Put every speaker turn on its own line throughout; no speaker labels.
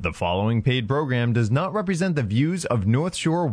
The following paid program does not represent the views of North Shore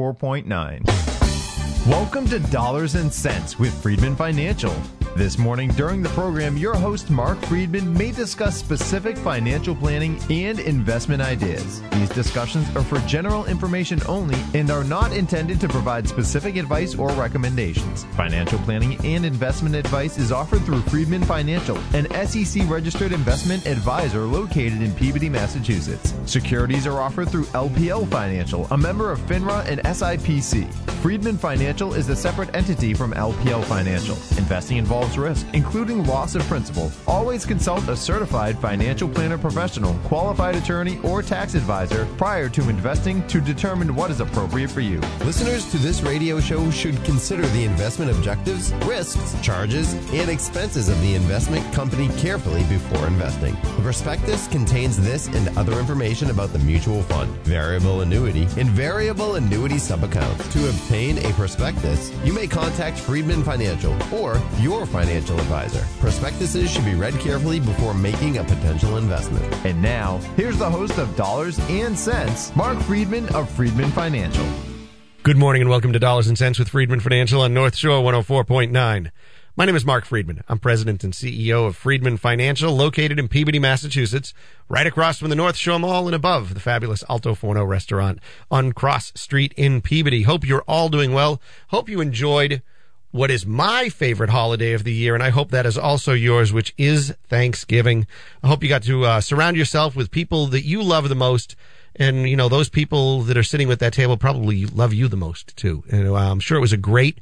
104.9. Welcome to Dollars and Cents with Friedman Financial. This morning during the program, your host Mark Friedman may discuss specific financial planning and investment ideas. These discussions are for general information only and are not intended to provide specific advice or recommendations. Financial planning and investment advice is offered through Friedman Financial, an SEC-registered investment advisor located in Peabody, Massachusetts. Securities are offered through LPL Financial, a member of FINRA and SIPC. Friedman Financial is a separate entity from LPL Financial. Investing involves risk, including loss of principal. Always consult a certified financial planner professional, qualified attorney, or tax advisor prior to investing to determine what is appropriate for you.
Listeners to this radio show should consider the investment objectives, risks, charges, and expenses of the investment company carefully before investing. The prospectus contains this and other information about the mutual fund, variable annuity, and variable annuity subaccounts. To obtain a prospectus, you may contact Friedman Financial or your financial advisor. Prospectuses should be read carefully before making a potential investment.
And now, here's the host of Dollars and Cents, Mark Friedman of Friedman Financial.
Good morning and welcome to Dollars and Cents with Friedman Financial on North Shore 104.9. My name is Mark Friedman. I'm president and CEO of Friedman Financial, located in Peabody, Massachusetts, right across from the North Shore Mall and above the fabulous Alto Forno restaurant on Cross Street in Peabody. Hope you're all doing well. Hope you enjoyed what is my favorite holiday of the year, and I hope that is also yours, which is Thanksgiving. I hope you got to surround yourself with people that you love the most, and, you know, those people that are sitting with that table probably love you the most, too. And I'm sure it was a great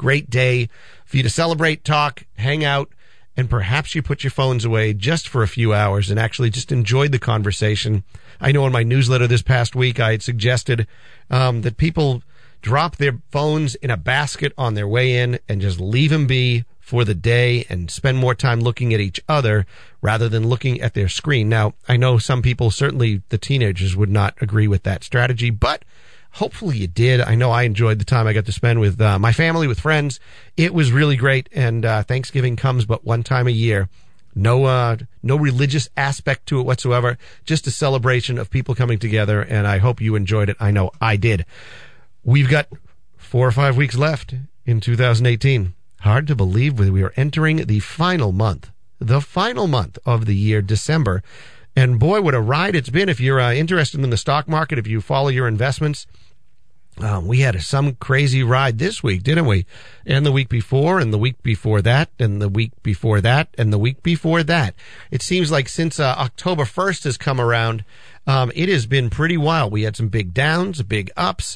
day for you to celebrate, talk, hang out, and perhaps you put your phones away just for a few hours and actually just enjoyed the conversation. I know in my newsletter this past week I had suggested that people drop their phones in a basket on their way in and just leave them be for the day and spend more time looking at each other rather than looking at their screen. Now, I know some people, certainly the teenagers, would not agree with that strategy, but hopefully you did. I know I enjoyed the time I got to spend with my family, with friends. It was really great, and Thanksgiving comes but one time a year. No religious aspect to it whatsoever, just a celebration of people coming together, and I hope you enjoyed it. I know I did. We've got 4 or 5 weeks left in 2018. Hard to believe we are entering the final month of the year, December. And boy, what a ride it's been. If you're interested in the stock market, if you follow your investments, we had some crazy ride this week, didn't we? And the week before, and the week before that, and the week before that, and the week before that. It seems like since October 1st has come around, it has been pretty wild. We had some big downs, big ups.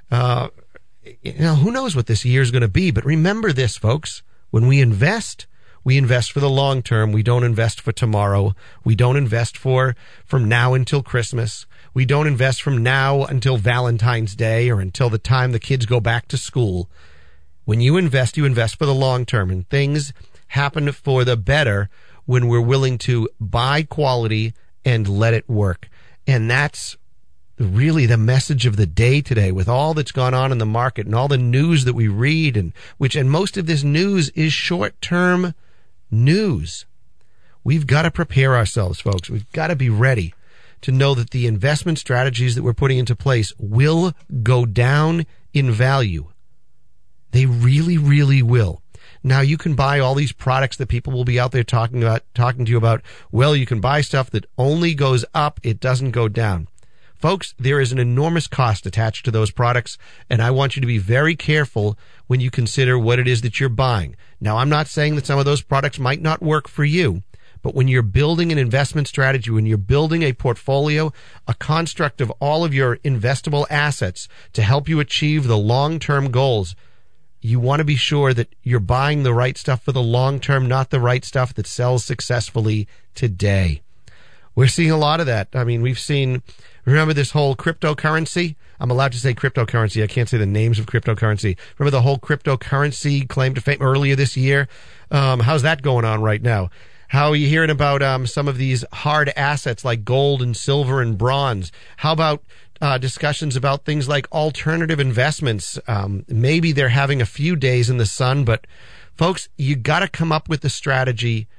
Who knows what this year is going to be, but remember this, folks. When we invest for the long term. We don't invest for tomorrow. We don't invest from now until Christmas. We don't invest from now until Valentine's Day or until the time the kids go back to school. When you invest for the long term, and things happen for the better when we're willing to buy quality and let it work. And that's really the message of the day today, with all that's gone on in the market and all the news that we read, and most of this news is short-term news. We've got to prepare ourselves, folks. We've got to be ready to know that the investment strategies that we're putting into place will go down in value. They really, really will. Now, you can buy all these products that people will be out there talking to you about. Well, you can buy stuff that only goes up, it doesn't go down. Folks, there is an enormous cost attached to those products, and I want you to be very careful when you consider what it is that you're buying. Now, I'm not saying that some of those products might not work for you, but when you're building an investment strategy, when you're building a portfolio, a construct of all of your investable assets to help you achieve the long-term goals, you want to be sure that you're buying the right stuff for the long term, not the right stuff that sells successfully today. We're seeing a lot of that. I mean, remember this whole cryptocurrency? I'm allowed to say cryptocurrency. I can't say the names of cryptocurrency. Remember the whole cryptocurrency claim to fame earlier this year? How's that going on right now? How are you hearing about some of these hard assets like gold and silver and bronze? How about discussions about things like alternative investments? Maybe they're having a few days in the sun, but folks, you got to come up with the strategy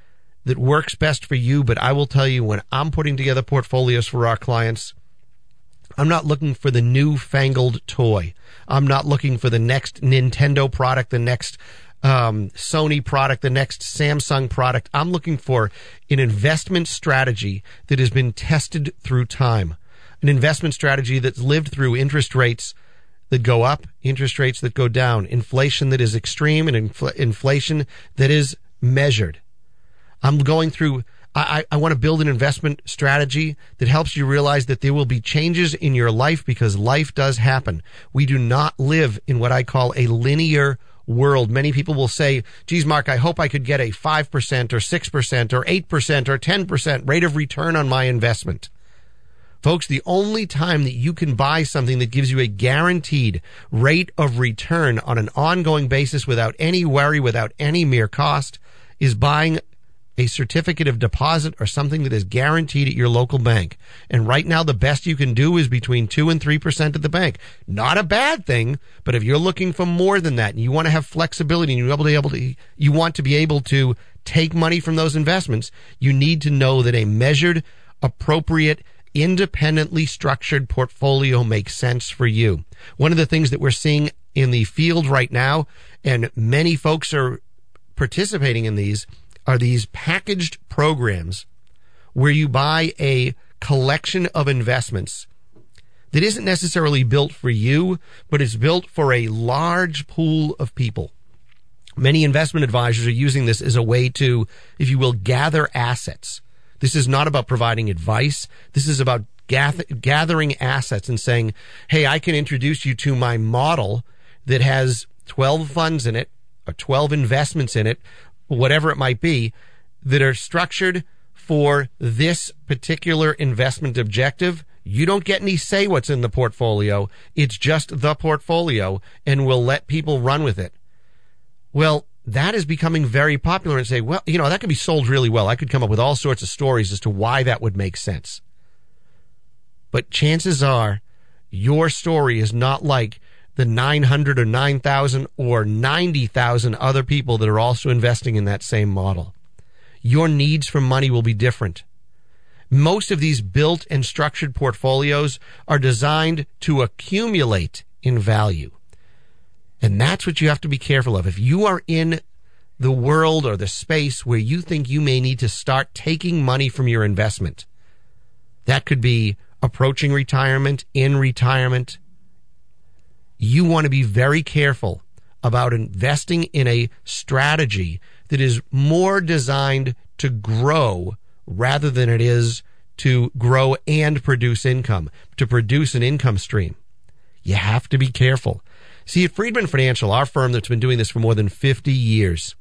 that works best for you. But I will tell you, when I'm putting together portfolios for our clients, I'm not looking for the newfangled toy. I'm not looking for the next Nintendo product, the next Sony product, the next Samsung product. I'm looking for an investment strategy that has been tested through time, an investment strategy that's lived through interest rates that go up, interest rates that go down, inflation that is extreme, and inflation that is measured. I'm going through, I want to build an investment strategy that helps you realize that there will be changes in your life, because life does happen. We do not live in what I call a linear world. Many people will say, geez, Mark, I hope I could get a 5% or 6% or 8% or 10% rate of return on my investment. Folks, the only time that you can buy something that gives you a guaranteed rate of return on an ongoing basis without any worry, without any mere cost, is buying a certificate of deposit or something that is guaranteed at your local bank. And right now, the best you can do is between 2 and 3% at the bank. Not a bad thing, but if you're looking for more than that and you want to have flexibility and you want to be able to take money from those investments, you need to know that a measured, appropriate, independently structured portfolio makes sense for you. One of the things that we're seeing in the field right now, and many folks are participating in these, are these packaged programs where you buy a collection of investments that isn't necessarily built for you, but it's built for a large pool of people. Many investment advisors are using this as a way to, if you will, gather assets. This is not about providing advice. This is about gathering assets and saying, hey, I can introduce you to my model that has 12 funds in it, or 12 investments in it, whatever it might be, that are structured for this particular investment objective. You don't get any say what's in the portfolio. It's just the portfolio, and we'll let people run with it. Well, that is becoming very popular, and say, well, that could be sold really well. I could come up with all sorts of stories as to why that would make sense. But chances are your story is not like the 900 or 9,000 or 90,000 other people that are also investing in that same model. Your needs for money will be different. Most of these built and structured portfolios are designed to accumulate in value. And that's what you have to be careful of. If you are in the world or the space where you think you may need to start taking money from your investment, that could be approaching retirement, in retirement, you want to be very careful about investing in a strategy that is more designed to grow rather than it is to grow and produce income, to produce an income stream. You have to be careful. See, at Friedman Financial, our firm that's been doing this for more than 50 years,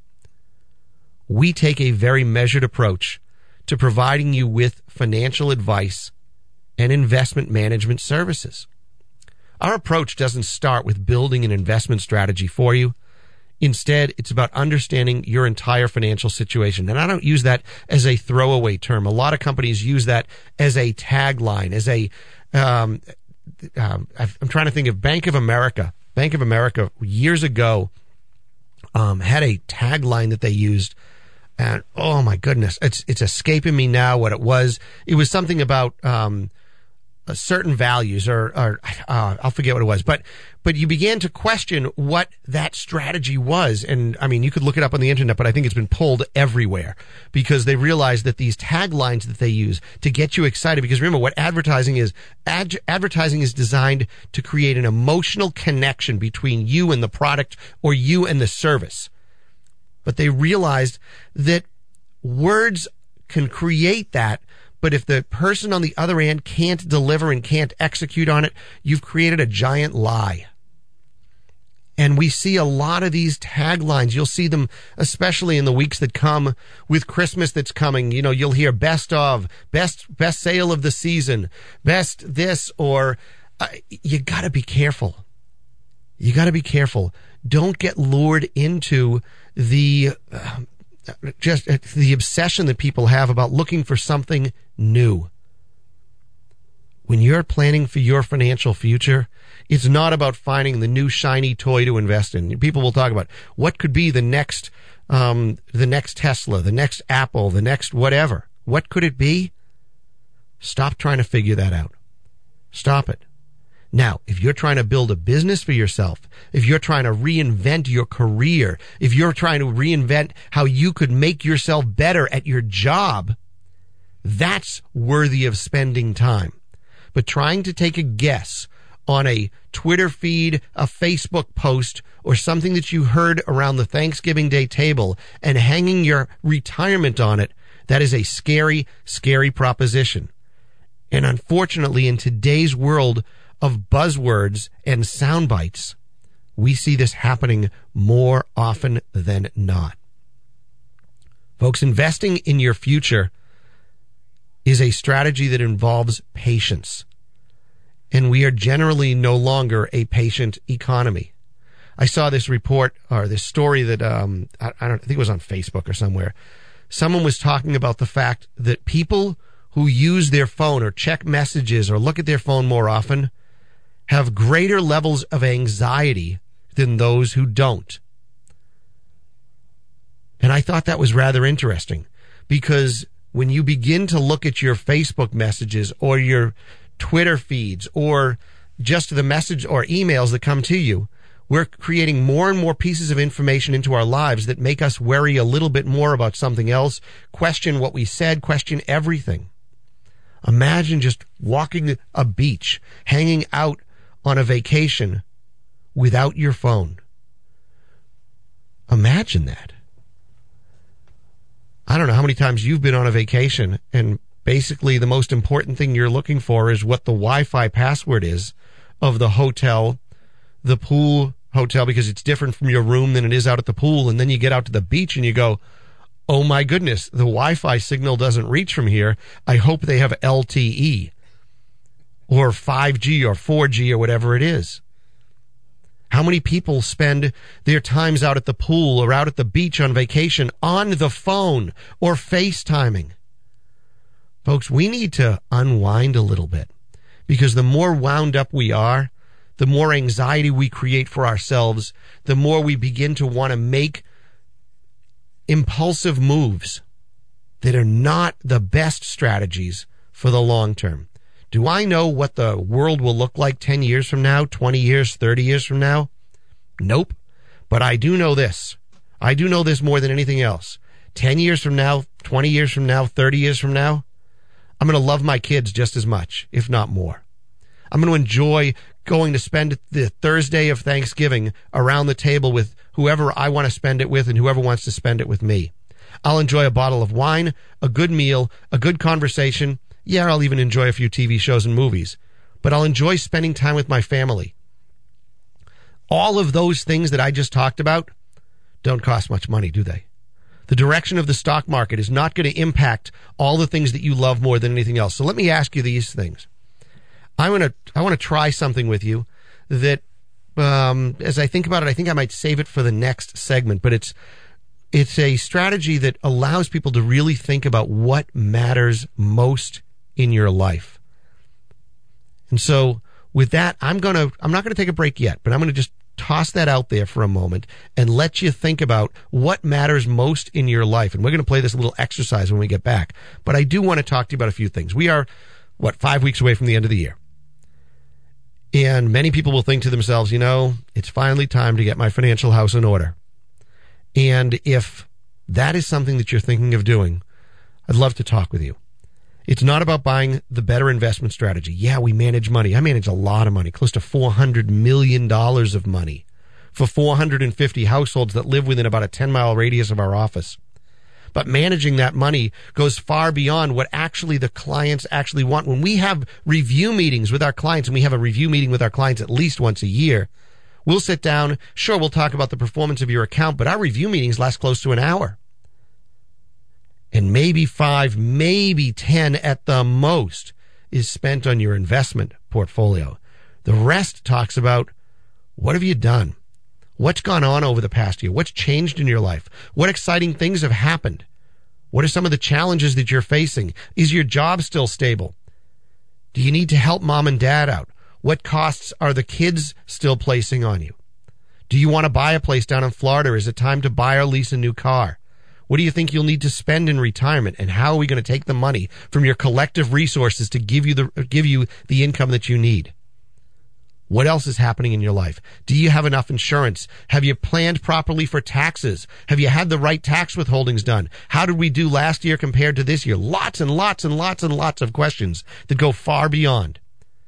we take a very measured approach to providing you with financial advice and investment management services. Our approach doesn't start with building an investment strategy for you. Instead, it's about understanding your entire financial situation. And I don't use that as a throwaway term. A lot of companies use that as a tagline, as a, I'm trying to think of Bank of America. Bank of America years ago had a tagline that they used. And oh my goodness, it's escaping me now what it was. It was something about, certain values, or I'll forget what it was, but you began to question what that strategy was. And I mean, you could look it up on the internet, but I think it's been pulled everywhere because they realized that these taglines that they use to get you excited, because remember what advertising is, advertising is designed to create an emotional connection between you and the product or you and the service. But they realized that words can create that, but if the person on the other end can't deliver and can't execute on it, you've created a giant lie. And we see a lot of these taglines. You'll see them, especially in the weeks that come with Christmas that's coming. You'll hear best of, best sale of the season, best this, or you got to be careful. You got to be careful. Don't get lured into the obsession that people have about looking for something new. When you're planning for your financial future, it's not about finding the new shiny toy to invest in. People will talk about what could be the next the next Tesla, the next Apple, the next whatever. What could it be? Stop trying to figure that out. Stop it. Now, if you're trying to build a business for yourself, if you're trying to reinvent your career, if you're trying to reinvent how you could make yourself better at your job, that's worthy of spending time. But trying to take a guess on a Twitter feed, a Facebook post, or something that you heard around the Thanksgiving Day table and hanging your retirement on it, that is a scary, scary proposition. And unfortunately, in today's world of buzzwords and sound bites, we see this happening more often than not. Folks, investing in your future is a strategy that involves patience. And we are generally no longer a patient economy. I saw this report or this story that I think it was on Facebook or somewhere. Someone was talking about the fact that people who use their phone or check messages or look at their phone more often have greater levels of anxiety than those who don't. And I thought that was rather interesting, because when you begin to look at your Facebook messages or your Twitter feeds or just the message or emails that come to you, we're creating more and more pieces of information into our lives that make us worry a little bit more about something else, question what we said, question everything. Imagine just walking a beach, hanging out on a vacation without your phone. Imagine that. I don't know how many times you've been on a vacation and basically the most important thing you're looking for is what the Wi-Fi password is of the hotel, the pool hotel, because it's different from your room than it is out at the pool. And then you get out to the beach and you go, oh my goodness, the Wi-Fi signal doesn't reach from here. I hope they have LTE or 5G or 4G or whatever it is. How many people spend their times out at the pool or out at the beach on vacation on the phone or FaceTiming? Folks, we need to unwind a little bit, because the more wound up we are, the more anxiety we create for ourselves, the more we begin to want to make impulsive moves that are not the best strategies for the long term. Do I know what the world will look like 10 years from now, 20 years, 30 years from now? Nope. But I do know this. I do know this more than anything else. 10 years from now, 20 years from now, 30 years from now, I'm going to love my kids just as much, if not more. I'm going to enjoy going to spend the Thursday of Thanksgiving around the table with whoever I want to spend it with and whoever wants to spend it with me. I'll enjoy a bottle of wine, a good meal, a good conversation. Yeah, I'll even enjoy a few TV shows and movies, but I'll enjoy spending time with my family. All of those things that I just talked about don't cost much money, do they? The direction of the stock market is not going to impact all the things that you love more than anything else. So let me ask you these things. I want to try something with you that, as I think about it, I think I might save it for the next segment, but it's a strategy that allows people to really think about what matters most in your life. And so with that, I'm not going to take a break yet, but I'm going to just toss that out there for a moment and let you think about what matters most in your life. And we're going to play this little exercise when we get back. But I do want to talk to you about a few things. We are, 5 weeks away from the end of the year. And many people will think to themselves, it's finally time to get my financial house in order. And if that is something that you're thinking of doing, I'd love to talk with you. It's not about buying the better investment strategy. Yeah, we manage money. I manage a lot of money, close to $400 million of money for 450 households that live within about a 10-mile radius of our office. But managing that money goes far beyond what actually the clients actually want. When we have review meetings with our clients, and we have a review meeting with our clients at least once a year, we'll sit down. Sure, we'll talk about the performance of your account, but our review meetings last close to an hour. And maybe 5, maybe 10 at the most is spent on your investment portfolio. The rest talks about, what have you done? What's gone on over the past year? What's changed in your life? What exciting things have happened? What are some of the challenges that you're facing? Is your job still stable? Do you need to help mom and dad out? What costs are the kids still placing on you? Do you want to buy a place down in Florida? Or is it time to buy or lease a new car? What do you think you'll need to spend in retirement? And how are we going to take the money from your collective resources to give you the income that you need? What else is happening in your life? Do you have enough insurance? Have you planned properly for taxes? Have you had the right tax withholdings done? How did we do last year compared to this year? Lots and lots and lots and lots of questions that go far beyond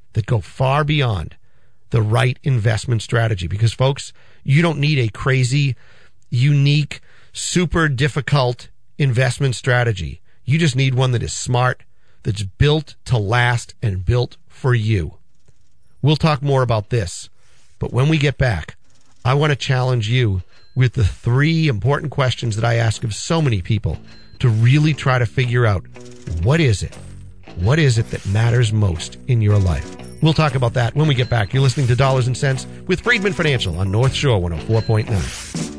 the right investment strategy. Because, folks, you don't need a crazy, unique, super difficult investment strategy. You just need one that is smart, that's built to last and built for you. We'll talk more about this, but when we get back, I want to challenge you with the 3 important questions that I ask of so many people to really try to figure out what is it that matters most in your life. We'll talk about that when we get back. You're listening to Dollars and Cents with Friedman Financial on North Shore 104.9.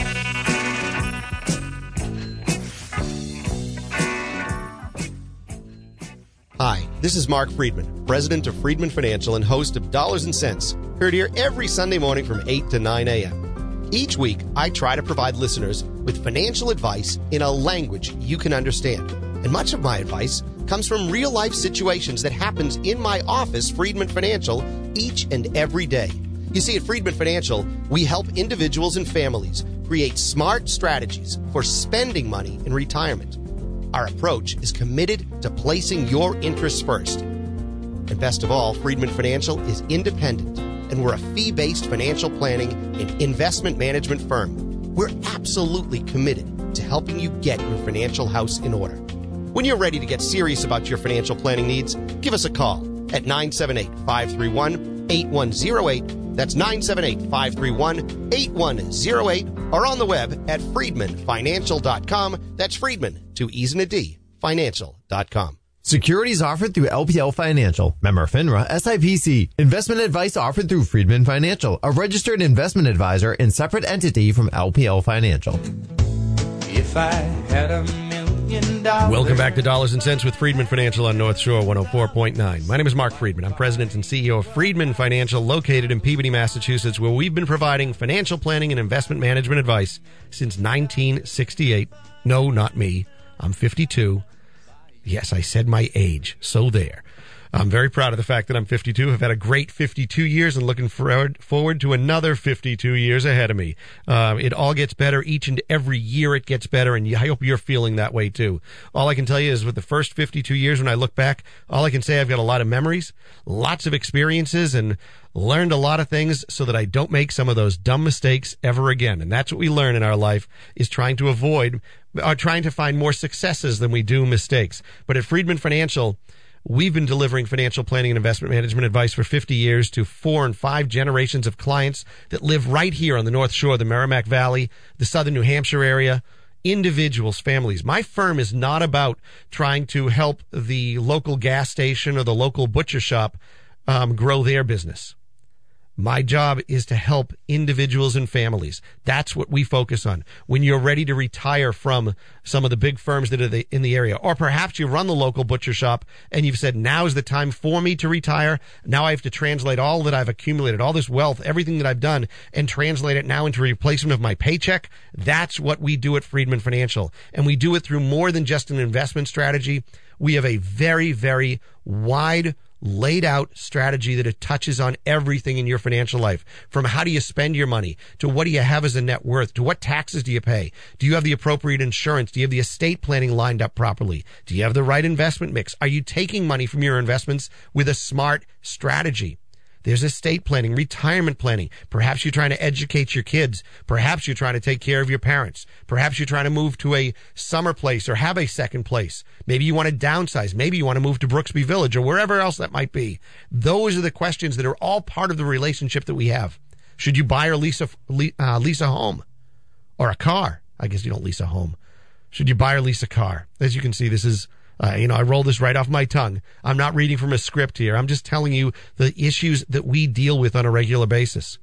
Hi, this is Mark Friedman, president of Friedman Financial and host of Dollars and Cents, heard here every Sunday morning from 8 to 9 a.m. Each week, I try to provide listeners with financial advice in a language you can understand. And much of my advice comes from real-life situations that happens in my office, Friedman Financial, each and every day. You see, at Friedman Financial, we help individuals and families create smart strategies for spending money in retirement. Our approach is committed to placing your interests first. And best of all, Friedman Financial is independent, and we're a fee-based financial planning and investment management firm. We're absolutely committed to helping you get your financial house in order. When you're ready to get serious about your financial planning needs, give us a call at 978-531-8108. That's 978-531-8108, or on the web at friedmanfinancial.com. That's Friedman, 2 E's and a D, financial.com.
Securities offered through LPL Financial, member FINRA, SIPC. Investment advice offered through Friedman Financial, a registered investment advisor and separate entity from LPL Financial.
If I had $1 million.
Welcome back to Dollars and Cents with Friedman Financial on North Shore 104.9. My name is Mark Friedman. I'm president and CEO of Friedman Financial, located in Peabody, Massachusetts, where we've been providing financial planning and investment management advice since 1968. No, not me. I'm 52. Yes, I said my age. So there. I'm very proud of the fact that I'm 52. I've had a great 52 years and looking forward to another 52 years ahead of me. It all gets better each and every year. It gets better, and I hope you're feeling that way too. All I can tell you is with the first 52 years, when I look back, all I can say I've got a lot of memories, lots of experiences, and learned a lot of things so that I don't make some of those dumb mistakes ever again. And that's what we learn in our life, is trying to find more successes than we do mistakes. But at Friedman Financial, we've been delivering financial planning and investment management advice for 50 years to 4 and 5 generations of clients that live right here on the North Shore, the Merrimack Valley, the southern New Hampshire area, individuals, families. My firm is not about trying to help the local gas station or the local butcher shop grow their business. My job is to help individuals and families. That's what we focus on. When you're ready to retire from some of the big firms that are in the area, or perhaps you run the local butcher shop and you've said, now is the time for me to retire. Now I have to translate all that I've accumulated, all this wealth, everything that I've done, and translate it now into a replacement of my paycheck. That's what we do at Friedman Financial. And we do it through more than just an investment strategy. We have a very, very wide laid out strategy that it touches on everything in your financial life, from how do you spend your money to what do you have as a net worth to what taxes do you pay? Do you have the appropriate insurance? Do you have the estate planning lined up properly? Do you have the right investment mix? Are you taking money from your investments with a smart strategy? There's estate planning, retirement planning. Perhaps you're trying to educate your kids. Perhaps you're trying to take care of your parents. Perhaps you're trying to move to a summer place or have a second place. Maybe you want to downsize. Maybe you want to move to Brooksby Village or wherever else that might be. Those are the questions that are all part of the relationship that we have. Should you buy or lease a home or a car? I guess you don't lease a home. Should you buy or lease a car? As you can see, this is I roll this right off my tongue. I'm not reading from a script here. I'm just telling you the issues that we deal with on a regular basis.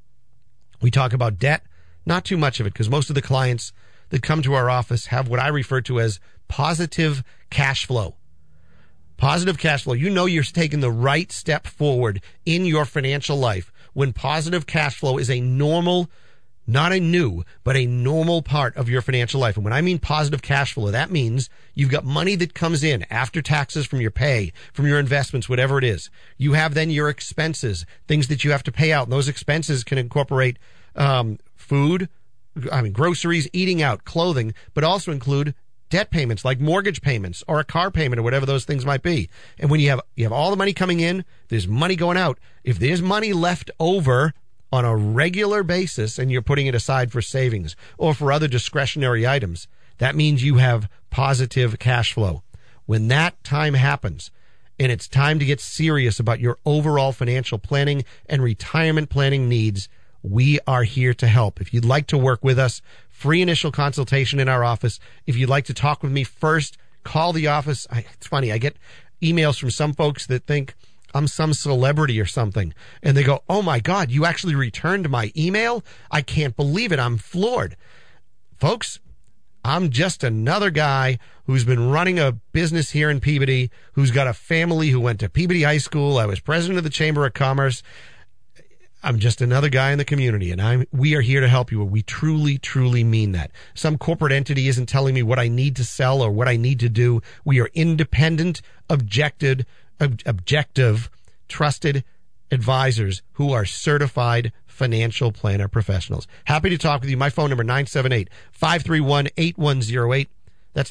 We talk about debt, not too much of it, because most of the clients that come to our office have what I refer to as positive cash flow. Positive cash flow. You know you're taking the right step forward in your financial life when positive cash flow is a normal, not a new, but a normal part of your financial life. And when I mean positive cash flow, that means you've got money that comes in after taxes from your pay, from your investments, whatever it is. You have then your expenses, things that you have to pay out. And those expenses can incorporate food, groceries, eating out, clothing, but also include debt payments like mortgage payments or a car payment or whatever those things might be. And when you have all the money coming in, there's money going out. If there's money left over on a regular basis and you're putting it aside for savings or for other discretionary items, that means you have positive cash flow. When that time happens and it's time to get serious about your overall financial planning and retirement planning needs, we are here to help. If you'd like to work with us, free initial consultation in our office. If you'd like to talk with me first, call the office. It's funny, I get emails from some folks that think I'm some celebrity or something. And they go, oh my God, you actually returned my email? I can't believe it. I'm floored. Folks, I'm just another guy who's been running a business here in Peabody, who's got a family who went to Peabody High School. I was president of the Chamber of Commerce. I'm just another guy in the community, and we are here to help you. We truly, truly mean that. Some corporate entity isn't telling me what I need to sell or what I need to do. We are independent, objective, trusted advisors who are certified financial planner professionals. Happy to talk with you. My phone number, 978-531-8108. That's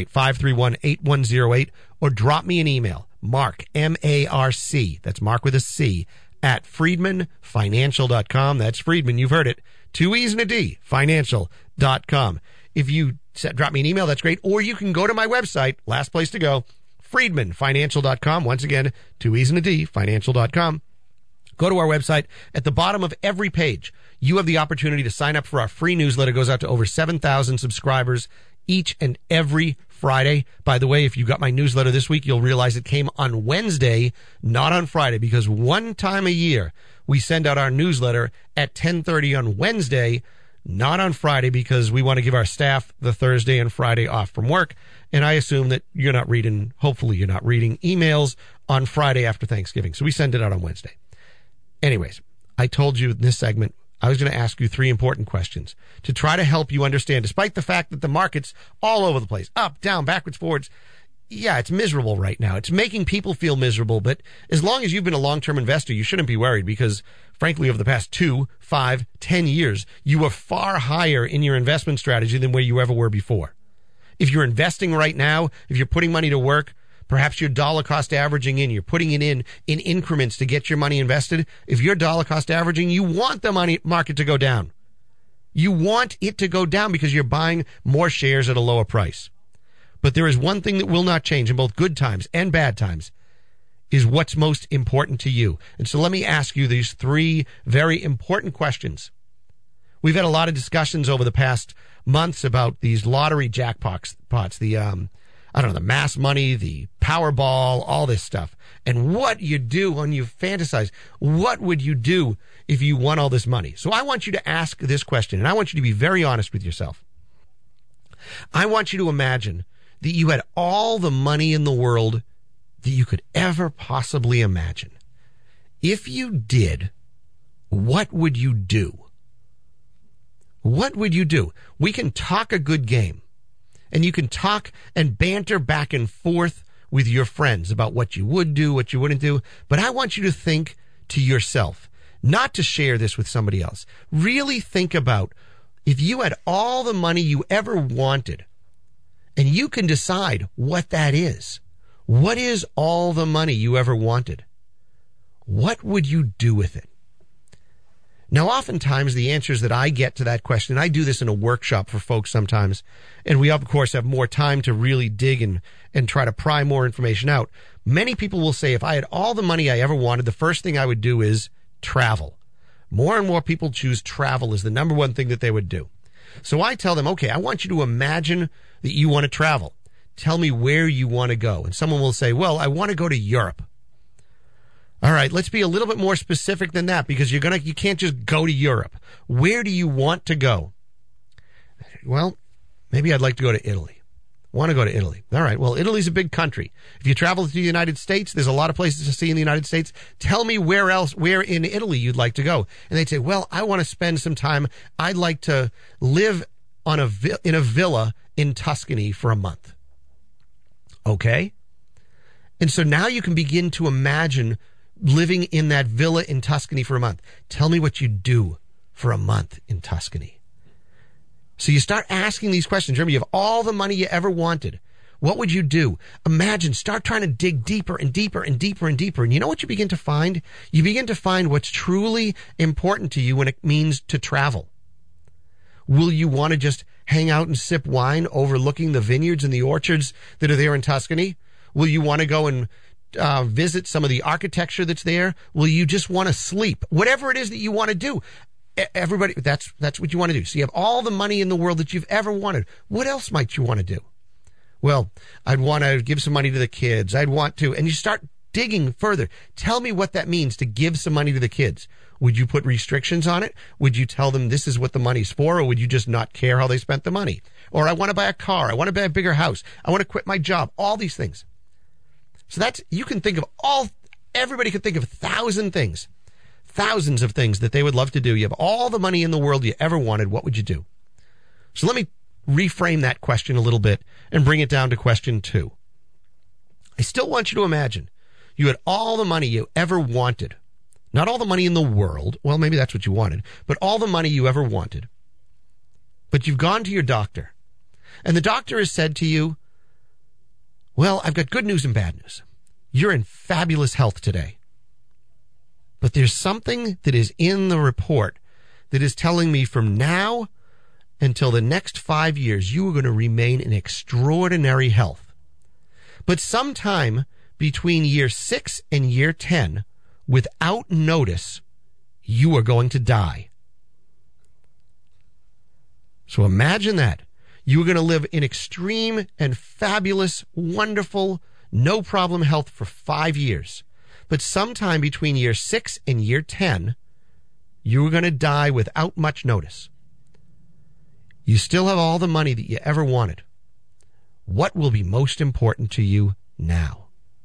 978-531-8108. Or drop me an email, Mark, M-A-R-C. That's Mark with a C. At friedmanfinancial.com. That's Friedman. You've heard it. 2 E's and a D. Financial.com. If you drop me an email, that's great. Or you can go to my website. Last place to go. friedmanfinancial.com. Once again, 2 E's and a D. Financial.com. Go to our website. At the bottom of every page, you have the opportunity to sign up for our free newsletter. It goes out to over 7,000 subscribers each and every Friday. By the way, if you got my newsletter this week, you'll realize it came on Wednesday, not on Friday, because one time a year we send out our newsletter at 10:30 on Wednesday, not on Friday, because we want to give our staff the Thursday and Friday off from work. And I assume that hopefully you're not reading emails on Friday after Thanksgiving. So we send it out on Wednesday. Anyways, I told you in this segment, I was going to ask you 3 important questions to try to help you understand, despite the fact that the market's all over the place, up, down, backwards, forwards. Yeah, it's miserable right now. It's making people feel miserable. But as long as you've been a long-term investor, you shouldn't be worried because, frankly, over the past 2, 5, 10 years, you are far higher in your investment strategy than where you ever were before. If you're investing right now, if you're putting money to work, perhaps you're dollar cost averaging you're putting it in increments to get your money invested. If you're dollar cost averaging, you want the money market to go down. You want it to go down because you're buying more shares at a lower price. But there is one thing that will not change in both good times and bad times, is what's most important to you. And so let me ask you these 3 very important questions. We've had a lot of discussions over the past months about these lottery jackpots, the mass money, the Powerball, all this stuff. And what you do when you fantasize. What would you do if you won all this money? So I want you to ask this question, and I want you to be very honest with yourself. I want you to imagine that you had all the money in the world that you could ever possibly imagine. If you did, what would you do? What would you do? We can talk a good game. And you can talk and banter back and forth with your friends about what you would do, what you wouldn't do. But I want you to think to yourself, not to share this with somebody else. Really think about if you had all the money you ever wanted, and you can decide what that is. What is all the money you ever wanted? What would you do with it? Now, oftentimes, the answers that I get to that question, I do this in a workshop for folks sometimes, and we, of course, have more time to really dig and try to pry more information out. Many people will say, if I had all the money I ever wanted, the first thing I would do is travel. More and more people choose travel as the number one thing that they would do. So I tell them, okay, I want you to imagine that you want to travel. Tell me where you want to go. And someone will say, well, I want to go to Europe. All right, let's be a little bit more specific than that because you can't just go to Europe. Where do you want to go? Well, maybe I'd like to go to Italy. Want to go to Italy. All right. Well, Italy's a big country. If you travel to the United States, there's a lot of places to see in the United States. Tell me where in Italy you'd like to go. And they'd say, well, I want to spend some time. I'd like to live in a villa in Tuscany for a month. Okay. And so now you can begin to imagine living in that villa in Tuscany for a month. Tell me what you do for a month in Tuscany. So you start asking these questions. Remember, you have all the money you ever wanted. What would you do? Imagine, start trying to dig deeper and deeper and deeper and deeper. And you know what you begin to find? You begin to find what's truly important to you when it means to travel. Will you want to just hang out and sip wine overlooking the vineyards and the orchards that are there in Tuscany? Will you want to go and visit some of the architecture that's there? Will you just want to sleep? Whatever it is that you want to do. Everybody, that's what you want to do. So you have all the money in the world that you've ever wanted. What else might you want to do? Well, I'd want to give some money to the kids. I'd want to, and you start digging further. Tell me what that means to give some money to the kids. Would you put restrictions on it? Would you tell them this is what the money's for, or would you just not care how they spent the money? Or I want to buy a car. I want to buy a bigger house. I want to quit my job. All these things. So you can think of everybody could think of 1,000 things. Thousands of things that they would love to do. You have all the money in the world you ever wanted. What would you do? So let me reframe that question a little bit and bring it down to question 2. I still want you to imagine you had all the money you ever wanted. Not all the money in the world. Well, maybe that's what you wanted, but all the money you ever wanted. But you've gone to your doctor, and the doctor has said to you, well, I've got good news and bad news. You're in fabulous health today. But there's something that is in the report that is telling me from now until the next 5 years, you are going to remain in extraordinary health. But sometime between year 6 and year 10, without notice, you are going to die. So imagine that. You are going to live in extreme and fabulous, wonderful, no problem health for 5 years. But sometime between year 6 and year 10, you are going to die without much notice. You still have all the money that you ever wanted. What will be most important to you now?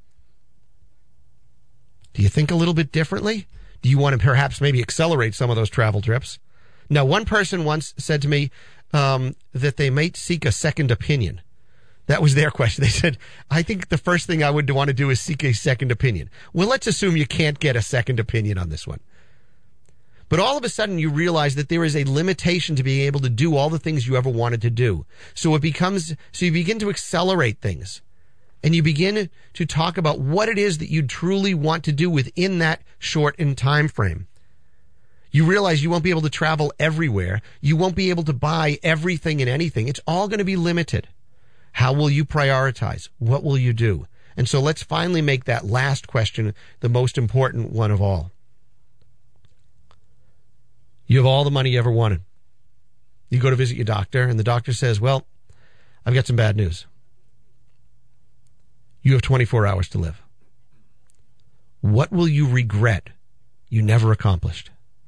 Do you think a little bit differently? Do you want to perhaps maybe accelerate some of those travel trips? Now, one person once said to me that they might seek a second opinion. That was their question. They said, I think the first thing I would want to do is seek a second opinion. Well, let's assume you can't get a second opinion on this one. But all of a sudden you realize that there is a limitation to being able to do all the things you ever wanted to do. So you begin to accelerate things. And you begin to talk about what it is that you truly want to do within that short in time frame. You realize you won't be able to travel everywhere. You won't be able to buy everything and anything. It's all going to be limited. How will you prioritize? What will you do? And so let's finally make that last question the most important one of all. You have all the money you ever wanted. You go to visit your doctor, and the doctor says, well, I've got some bad news. You have 24 hours to live. What will you regret you never accomplished?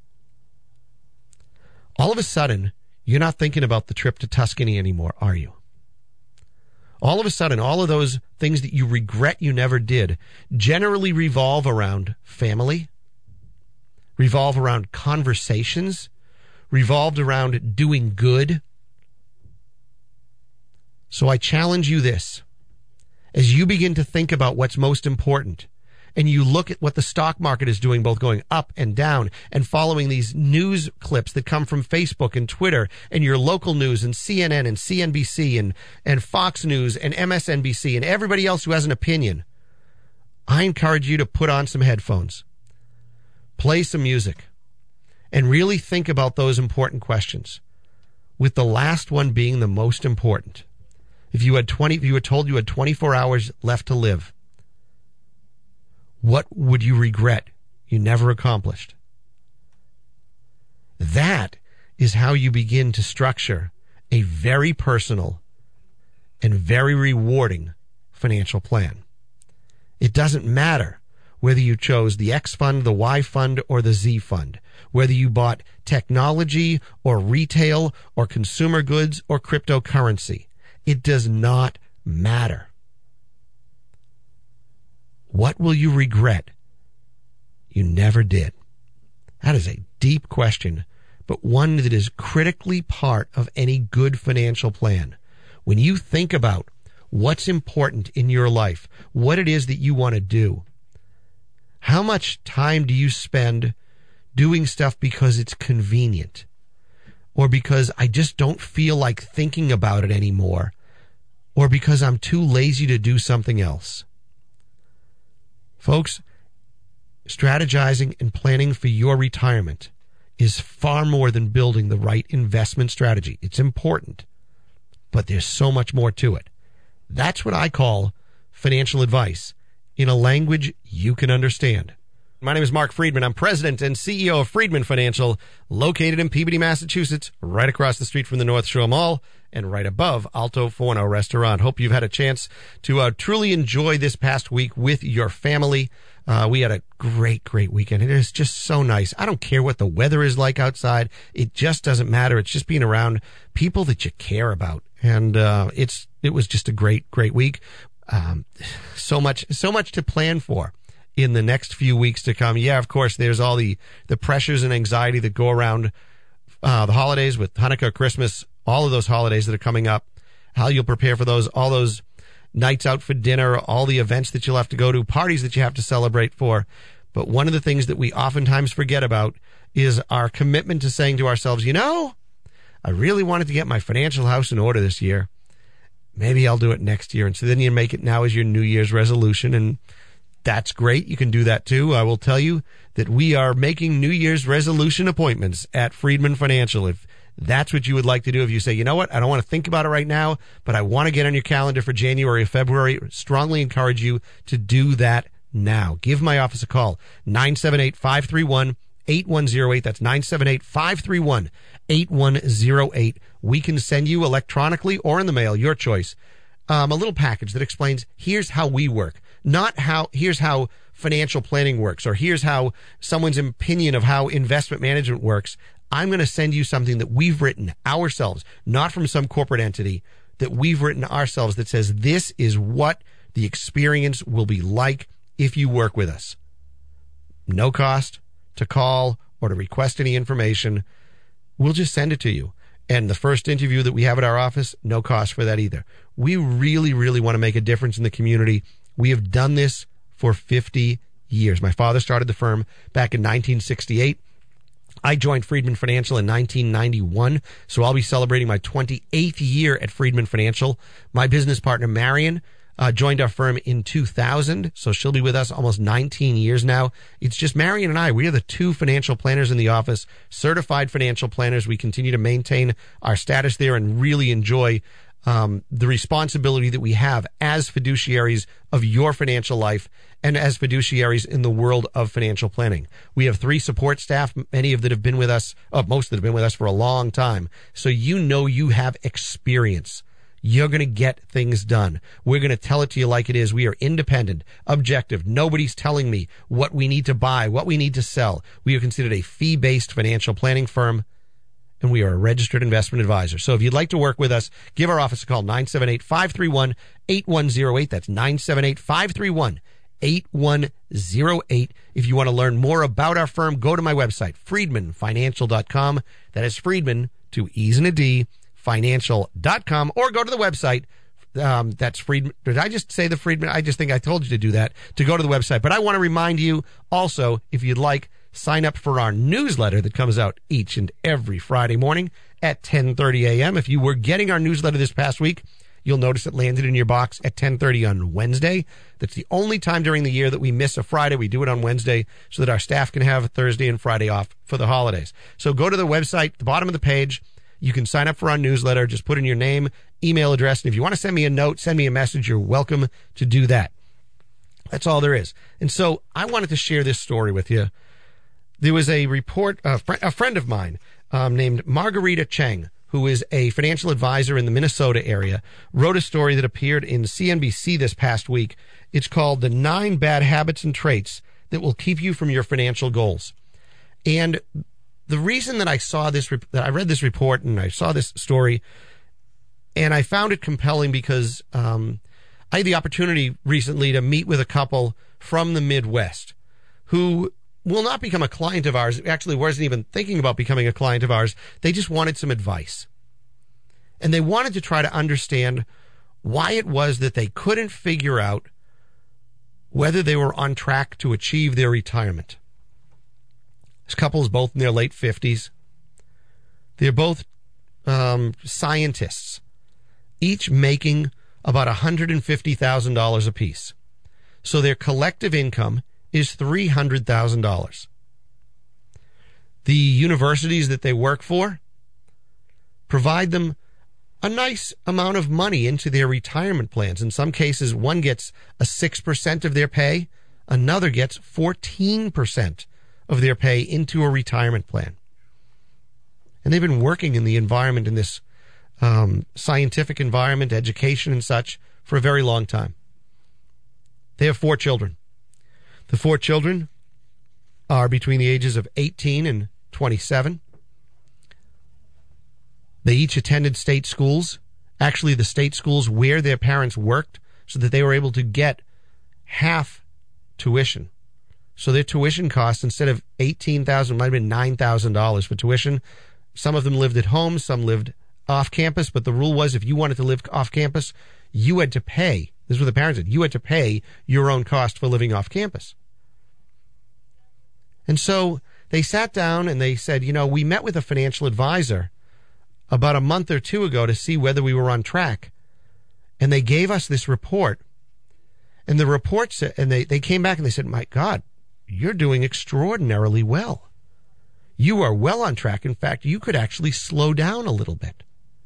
All of a sudden, you're not thinking about the trip to Tuscany anymore, are you? All of a sudden, all of those things that you regret you never did generally revolve around family, revolve around conversations, revolved around doing good. So I challenge you this. As you begin to think about what's most important, and you look at what the stock market is doing, both going up and down, and following these news clips that come from Facebook and Twitter and your local news and CNN and CNBC and Fox News and MSNBC and everybody else who has an opinion, I encourage you to put on some headphones, play some music, and really think about those important questions, with the last one being the most important. If you were told you had 24 hours left to live, what would you regret you never accomplished? That is how you begin to structure a very personal and very rewarding financial plan. It doesn't matter whether you chose the X fund, the Y fund, or the Z fund, whether you bought technology or retail or consumer goods or cryptocurrency. It does not matter? What will you regret you never did? That is a deep question, but one that is critically part of any good financial plan. When you think about what's important in your life, what it is that you want to do, how much time do you spend doing stuff because it's convenient or because I just don't feel like thinking about it anymore or because I'm too lazy to do something else? Folks, strategizing and planning for your retirement is far more than building the right investment strategy. It's important, but there's so much more to it. That's what I call financial advice in a language you can understand. My name is Mark Friedman. I'm president and CEO of Friedman Financial, located in Peabody, Massachusetts, right across the street from the North Shore Mall and right above Alto Forno Restaurant. Hope you've had a chance to truly enjoy this past week with your family. We had a great weekend. It is just so nice. I don't care what the weather is like outside. It just doesn't matter. It's just being around people that you care about. And it was just a great week. So much to plan for in the next few weeks to come. Yeah, of course, there's all the pressures and anxiety that go around the holidays with Hanukkah, Christmas, all of those holidays that are coming up, how you'll prepare for those, all those nights out for dinner, all the events that you'll have to go to, parties that you have to celebrate for. But one of the things that we oftentimes forget about is our commitment to saying to ourselves, I really wanted to get my financial house in order this year. Maybe I'll do it next year. And so then you make it now as your New Year's resolution, and that's great. You can do that too. I will tell you that we are making New Year's resolution appointments at Friedman Financial. If that's what you would like to do, if you say, you know what, I don't want to think about it right now, but I want to get on your calendar for January or February, strongly encourage you to do that now. Give my office a call, 978-531-8108. That's 978-531-8108. We can send you electronically or in the mail, your choice, a little package that explains, here's how we work, not here's how financial planning works, or here's how someone's opinion of how investment management works. I'm going to send you something that we've written ourselves, not from some corporate entity, that we've written ourselves that says this is what the experience will be like if you work with us. No cost to call or to request any information. We'll just send it to you. And the first interview that we have at our office, no cost for that either. We really want to make a difference in the community. We have done this for 50 years. My father started the firm back in 1968. I joined Friedman Financial in 1991, so I'll be celebrating my 28th year at Friedman Financial. My business partner, Marion, joined our firm in 2000, so she'll be with us almost 19 years now. It's just Marion and I. We are the two financial planners in the office, certified financial planners. We continue to maintain our status there and really enjoy the responsibility that we have as fiduciaries of your financial life and as fiduciaries in the world of financial planning. We have 3 support staff, many of that have been with us, most that have been with us for a long time. So you have experience. You're going to get things done. We're going to tell it to you like it is. We are independent, objective. Nobody's telling me what we need to buy, what we need to sell. We are considered a fee-based financial planning firm, and we are a registered investment advisor. So if you'd like to work with us, give our office a call, 978-531-8108. That's 978-531-8108. If you want to learn more about our firm, go to my website, friedmanfinancial.com. That is Friedman, to E's and a D, financial.com, or go to the website. That's Friedman. Did I just say the Friedman? I just think I told you to do that, to go to the website. But I want to remind you also, if you'd like, sign up for our newsletter that comes out each and every Friday morning at 10:30 a.m. If you were getting our newsletter this past week, you'll notice it landed in your box at 10:30 on Wednesday. That's the only time during the year that we miss a Friday. We do it on Wednesday so that our staff can have Thursday and Friday off for the holidays. So go to the website, the bottom of the page. You can sign up for our newsletter. Just put in your name, email address, and if you want to send me a note, send me a message, you're welcome to do that. That's all there is. And so I wanted to share this story with you. There was a report, a friend of mine named Margarita Cheng, who is a financial advisor in the Minnesota area, wrote a story that appeared in CNBC this past week. It's called The 9 Bad Habits and Traits That Will Keep You from Your Financial Goals. And the reason that I saw this, that I read this report and I saw this story, And I found it compelling because I had the opportunity recently to meet with a couple from the Midwest who will not become a client of ours. Actually, wasn't even thinking about becoming a client of ours. They just wanted some advice. And they wanted to try to understand why it was that they couldn't figure out whether they were on track to achieve their retirement. This couple is both in their late 50s. They're both scientists, each making about $150,000 apiece. So their collective income is $300,000. The universities that they work for provide them a nice amount of money into their retirement plans. In some cases, one gets a 6% of their pay, another gets 14% of their pay into a retirement plan. And they've been working in the environment, in this scientific environment, education and such, for a very long time. They have 4 children. The 4 children are between the ages of 18 and 27. They each attended state schools, actually the state schools where their parents worked, so that they were able to get half tuition. So their tuition cost, instead of $18,000, might have been $9,000 for tuition. Some of them lived at home, some lived off campus, but the rule was if you wanted to live off campus, you had to pay. This is what the parents did. You had to pay your own cost for living off campus. And so they sat down and they said, we met with a financial advisor about a month or 2 ago to see whether we were on track. And they gave us this report. And the report said, and they came back and they said, my God, you're doing extraordinarily well. You are well on track. In fact, you could actually slow down a little bit.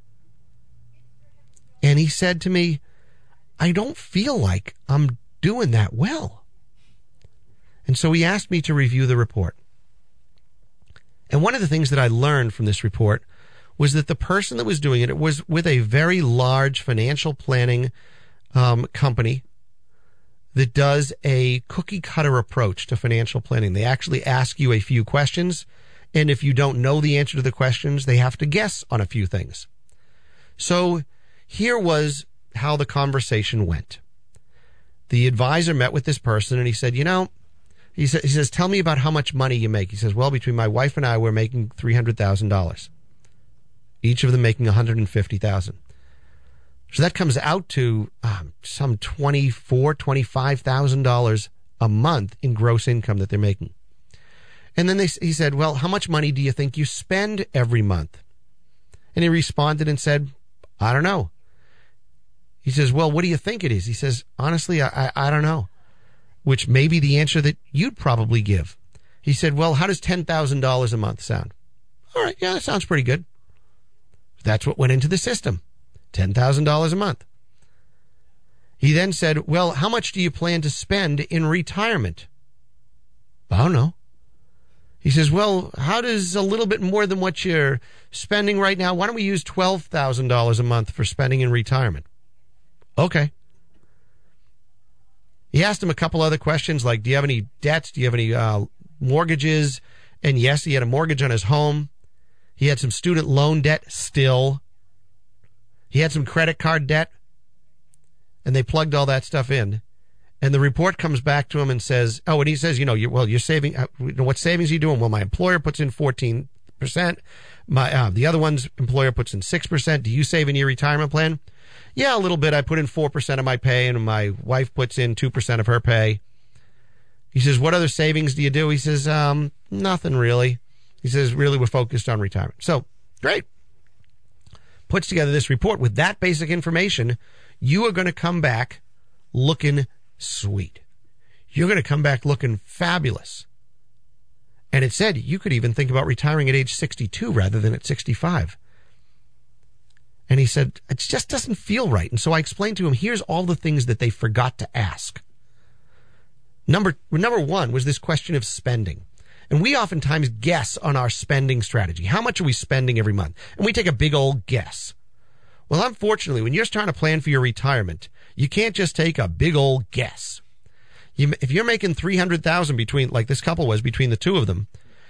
And he said to me, I don't feel like I'm doing that well. And so he asked me to review the report. And one of the things that I learned from this report was that the person that was doing it was with a very large financial planning company that does a cookie cutter approach to financial planning. They actually ask you a few questions, and if you don't know the answer to the questions, they have to guess on a few things. So here was how the conversation went. The advisor met with this person and he said, he says, tell me about how much money you make. He says, well, between my wife and I, we're making $300,000. Each of them making $150,000. So that comes out to some $24,000-$25,000 a month in gross income that they're making. And then he said, well, how much money do you think you spend every month? And he responded and said, I don't know. He says, well, what do you think it is? He says, honestly, I don't know, which may be the answer that you'd probably give. He said, well, how does $10,000 a month sound? All right, yeah, that sounds pretty good. That's what went into the system, $10,000 a month. He then said, well, how much do you plan to spend in retirement? I don't know. He says, well, how does a little bit more than what you're spending right now, why don't we use $12,000 a month for spending in retirement? Okay. He asked him a couple other questions like, do you have any debts? Do you have any mortgages? And yes, he had a mortgage on his home. He had some student loan debt still. He had some credit card debt. And they plugged all that stuff in. And the report comes back to him and says, and he says, you're saving, what savings are you doing? Well, my employer puts in 14%. The other one's employer puts in 6%. Do you save in your retirement plan? Yeah, a little bit. I put in 4% of my pay and my wife puts in 2% of her pay. He says, what other savings do you do? He says, nothing really. He says, really, we're focused on retirement. So, great. Puts together this report with that basic information. You are going to come back looking sweet. You're going to come back looking fabulous. And it said you could even think about retiring at age 62 rather than at 65. And he said, it just doesn't feel right. And so I explained to him, here's all the things that they forgot to ask. Number one was this question of spending. And we oftentimes guess on our spending strategy. How much are we spending every month? And we take a big old guess. Well, unfortunately, when you're trying to plan for your retirement, you can't just take a big old guess. If you're making $300,000 between, like this couple was, between the two of them,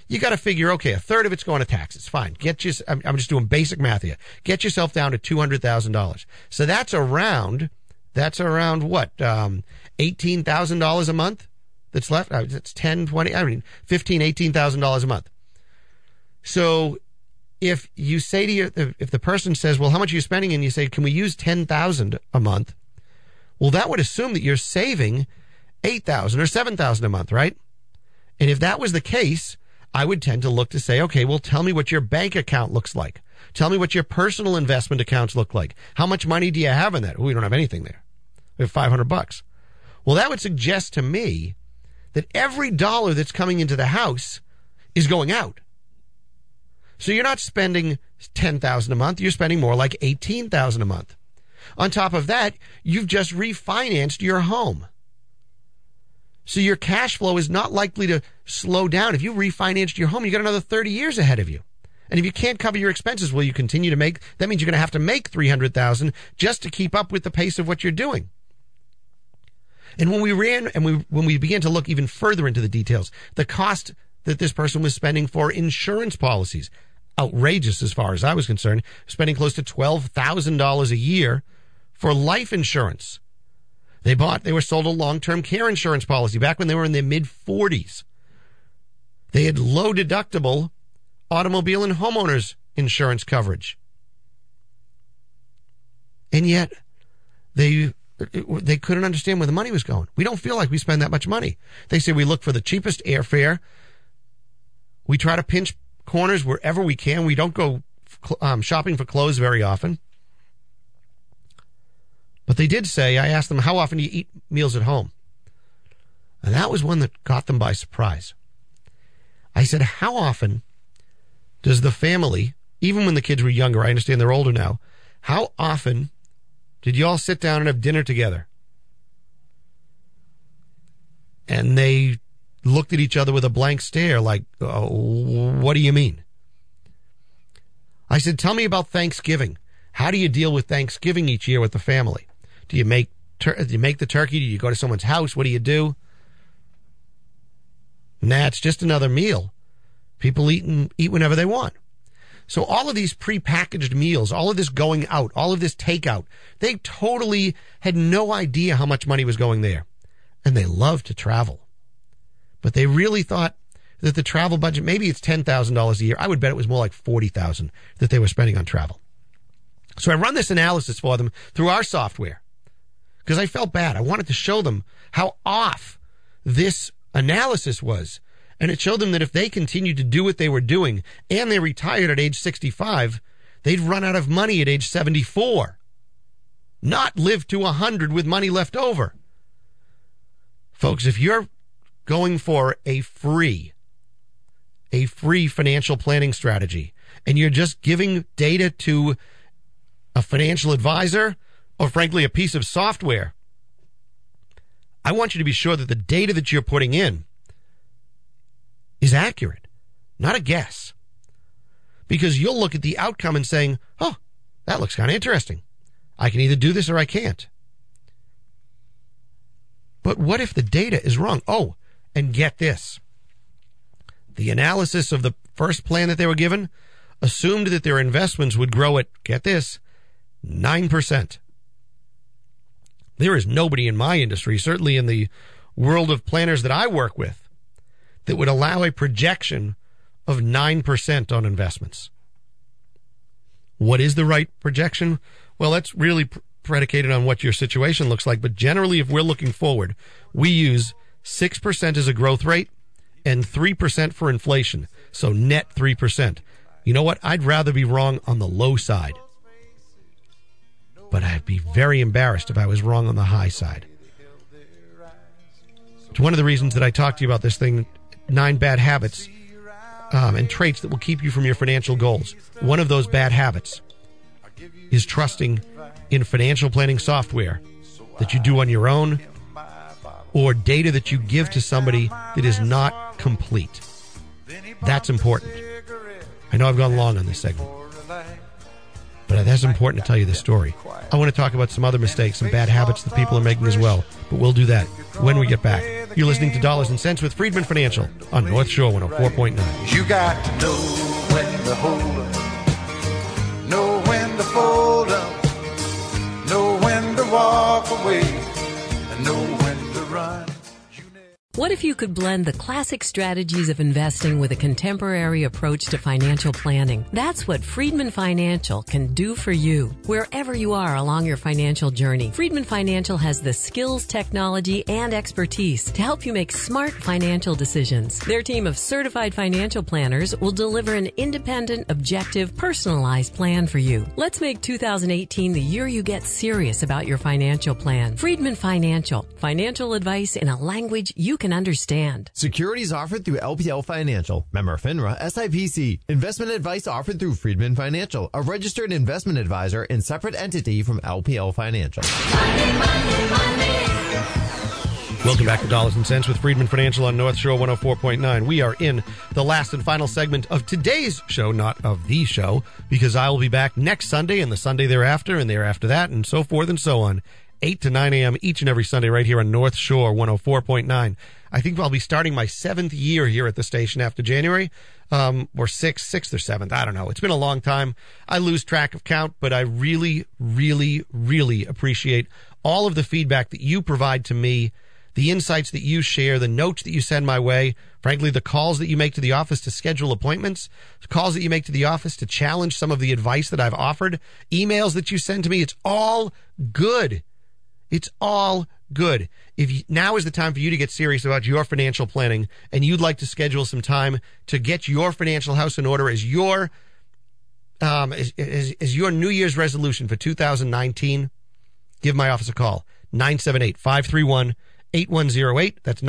you got to figure, okay, a third of it's going to taxes. Fine. I'm just doing basic math here. Get yourself down to $200,000. So that's around what? $18,000 a month that's left. It's $10,000, $20,000, $15,000, $18,000 a month. So if you say to if the person says, well, how much are you spending? And you say, can we use $10,000 a month? Well, that would assume that you're saving $8,000 or $7,000 a month, right? And if that was the case, I would tend to look to say, okay, well, tell me what your bank account looks like. Tell me what your personal investment accounts look like. How much money do you have in that? We don't have anything there. We have $500. Well, that would suggest to me that every dollar that's coming into the house is going out. So you're not spending $10,000 a month. You're spending more like $18,000 a month. On top of that, you've just refinanced your home. So your cash flow is not likely to slow down. If you refinanced your home, you got another 30 years ahead of you. And if you can't cover your expenses, will you continue to make? That means you're going to have to make $300,000 just to keep up with the pace of what you're doing. And when we began to look even further into the details, the cost that this person was spending for insurance policies, outrageous as far as I was concerned, spending close to $12,000 a year for life insurance. They were sold a long-term care insurance policy back when they were in their mid-40s. They had low deductible automobile and homeowners insurance coverage. And yet they couldn't understand where the money was going. We don't feel like we spend that much money. They say we look for the cheapest airfare. We try to pinch corners wherever we can. We don't go shopping for clothes very often. But they did say, I asked them, how often do you eat meals at home? And that was one that caught them by surprise. I said, how often does the family, even when the kids were younger, I understand they're older now, how often did you all sit down and have dinner together? And they looked at each other with a blank stare like, what do you mean? I said, tell me about Thanksgiving. How do you deal with Thanksgiving each year with the family? Do you make the turkey? Do you go to someone's house? What do you do? Nah, it's just another meal. People eat whenever they want. So all of these prepackaged meals, all of this going out, all of this takeout, they totally had no idea how much money was going there. And they love to travel. But they really thought that the travel budget, maybe it's $10,000 a year. I would bet it was more like $40,000 that they were spending on travel. So I run this analysis for them through our software because I felt bad. I wanted to show them how off this analysis was. And it showed them that if they continued to do what they were doing and they retired at age 65, they'd run out of money at age 74. Not live to 100 with money left over. Folks, if you're going for a free financial planning strategy and you're just giving data to a financial advisor or frankly a piece of software, I want you to be sure that the data that you're putting in is accurate, not a guess. Because you'll look at the outcome and saying, oh, that looks kind of interesting. I can either do this or I can't. But what if the data is wrong? Oh, and get this. The analysis of the first plan that they were given assumed that their investments would grow at, get this, 9%. There is nobody in my industry, certainly in the world of planners that I work with, that would allow a projection of 9% on investments. What is the right projection? Well, that's really predicated on what your situation looks like. But generally, if we're looking forward, we use 6% as a growth rate and 3% for inflation. So net 3%. You know what? I'd rather be wrong on the low side. But I'd be very embarrassed if I was wrong on the high side. It's one of the reasons that I talked to you about this thing, 9 bad habits and traits that will keep you from your financial goals. One of those bad habits is trusting in financial planning software that you do on your own or data that you give to somebody that is not complete. That's important. I know I've gone long on this segment. But that's important to tell you this story. I want to talk about some other mistakes and bad habits that people are making as well. But we'll do that when we get back. You're listening to Dollars and Cents with Friedman Financial on North Shore 104.9.
You got to know when to hold up, know when to fold up, know when to walk away, and know when to run.
What if you could blend the classic strategies of investing with a contemporary approach to financial planning? That's what Friedman Financial can do for you. Wherever you are along your financial journey, Friedman Financial has the skills, technology, and expertise to help you make smart financial decisions. Their team of certified financial planners will deliver an independent, objective, personalized plan for you. Let's make 2018 the year you get serious about your financial plan. Friedman Financial. Financial advice in a language you can understand.
Securities offered through LPL Financial. Member FINRA SIPC. Investment advice offered through Friedman Financial, a registered investment advisor and separate entity from LPL Financial.
Welcome back to Dollars and Cents with Friedman Financial on North Shore 104.9. We are in the last and final segment of today's show, not of the show, because I will be back next Sunday and the Sunday thereafter and thereafter that and so forth and so on. 8 to 9 a.m. each and every Sunday right here on North Shore 104.9. I think I'll be starting my 7th year here at the station after January, or 6th or 7th. I don't know. It's been a long time. I lose track of count, but I really, really, really appreciate all of the feedback that you provide to me, the insights that you share, the notes that you send my way, frankly, the calls that you make to the office to schedule appointments, the calls that you make to the office to challenge some of the advice that I've offered, emails that you send to me. It's all good. It's all good. Now is the time for you to get serious about your financial planning, and you'd like to schedule some time to get your financial house in order as your New Year's resolution for 2019, give my office a call. 978-531-8108. That's